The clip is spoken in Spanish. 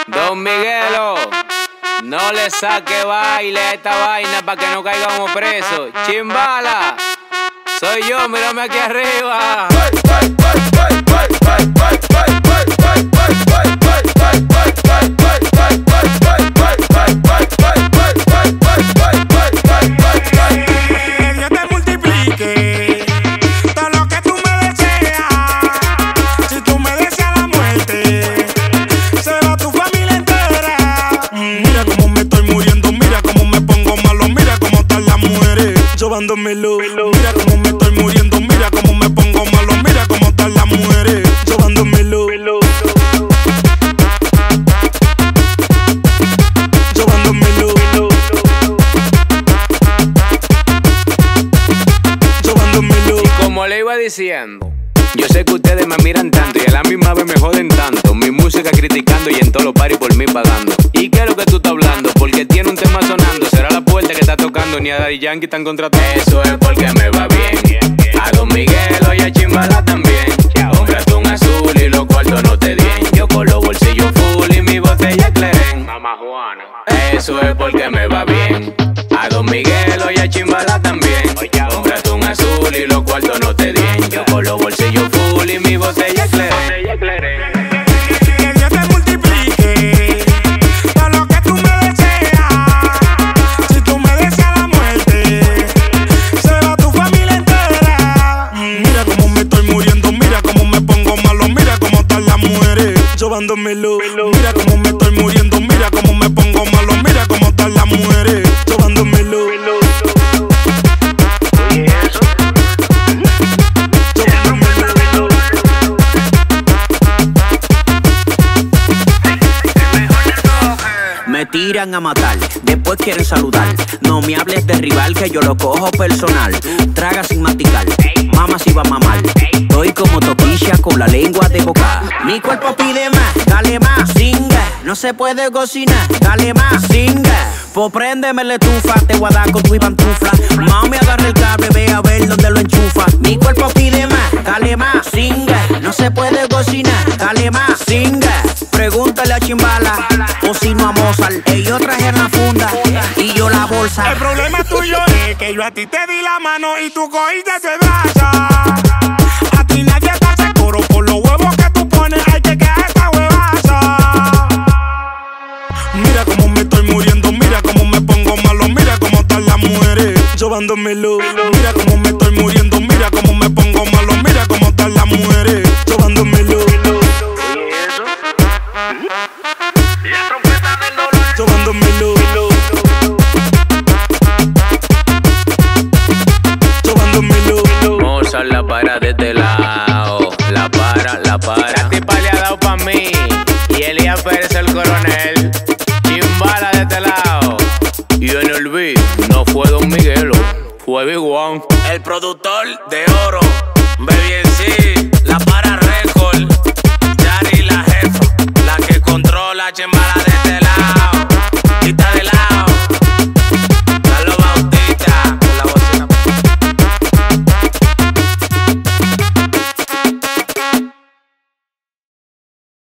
Don Miguelo, no le saque baile a esta vaina para que no caigamos presos. Chimbala, soy yo, mírame aquí arriba. Que Dios te multiplique todo lo que tú me deseas. Si tú me deseas la muerte, se va tu familia entera. Mira cómo me estoy muriendo, mira cómo me pongo malo, mira cómo están las mujeres llevándomelo. Mira cómo me estoy muriendo, mira cómo me pongo malo, mira cómo están las mujeres llevándomelo. Como le iba diciendo, yo sé que ustedes me miran tanto y a la misma vez me joden tanto. Mi música criticando y en todos los paris por mí pagando. ¿Y qué es lo que tú estás hablando? Porque tiene un tema sonando. Será la puerta que está tocando, ni a Daddy Yankee están contratando. Eso es porque me va bien. A Don Miguelo y a Chimbala también. Cómprate un azul y los cuartos no te den. Yo con los bolsillos full y mi botella Cleren. Mamá Juana. Eso es porque me va bien. A Don Miguelo y a Chimbala también. Cómprate un azul y los cuartos no te den. Yo con los bolsillos full y mi botella Cleren. Que Dios te multiplique todo lo que tú me deseas. Si tú me deseas la muerte, se va tu familia entera. Mira cómo me estoy muriendo, mira cómo me pongo malo, mira cómo están las mujeres llevándomelo. Mira cómo me estoy muriendo, mira cómo me pongo malo, mira cómo están las mujeres llevándomelo. Me tiran a matar, después quieren saludar. No me hables de rival que yo lo cojo personal. Traga sin masticar, mama si va a mamar. Estoy como toquilla con la lengua de boca. Mi cuerpo pide más, dale más, singa. No se puede cocinar, dale más, singa. Pues préndeme la estufa, te voy a dar con tu pantufla. Mami agarra el cable, ve a ver dónde lo enchufa. Mi cuerpo pide más, dale más, singa. No se puede cocinar, dale más, singa. Pregúntale a Chimbala, o si no a Mozart. Ellos trajeron la funda y yo la bolsa. El problema tuyo es que yo a ti te di la mano y tú cogiste ese brazo. A ti nadie te hace coro por los huevos que tú pones. Hay que quedar esta huevaza. Mira cómo me estoy muriendo, mira cómo me pongo malo, mira cómo están las mujeres llevándomelo. Mira cómo me estoy muriendo, mira cómo me pongo malo, mira cómo están las mujeres llevándomelo. La trompeta del dolor. Llevándomelo. Mozart la para de este lado. La para. La tipa le ha dado pa' mí. Y Elías Pérez el coronel. Chimbala de este lado. Y en el beat no fue Don Miguelo, fue Big One. El productor de oro, Baby en sí, la